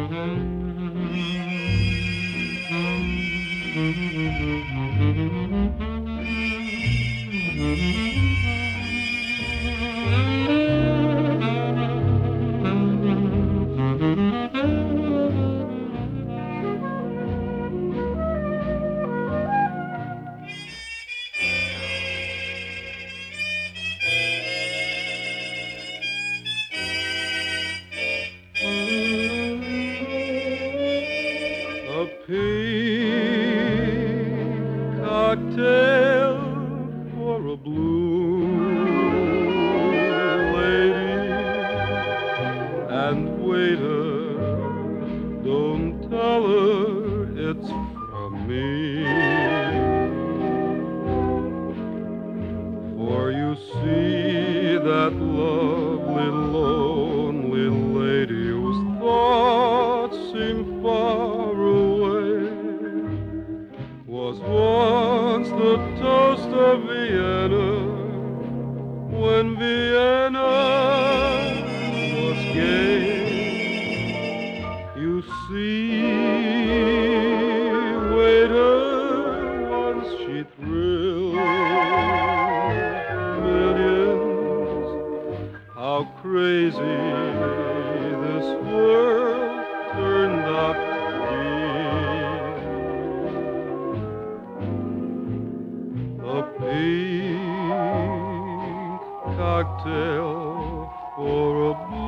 A pink cocktail for a blue lady. And waiter, don't tell her it's from me. For you see that lovely, lonely lady whose thoughts seem far away was once the toast of Vienna when Vienna was gay. You see, waiter, once she thrilled millions. How crazy this world turned out to be. A pink cocktail for a blue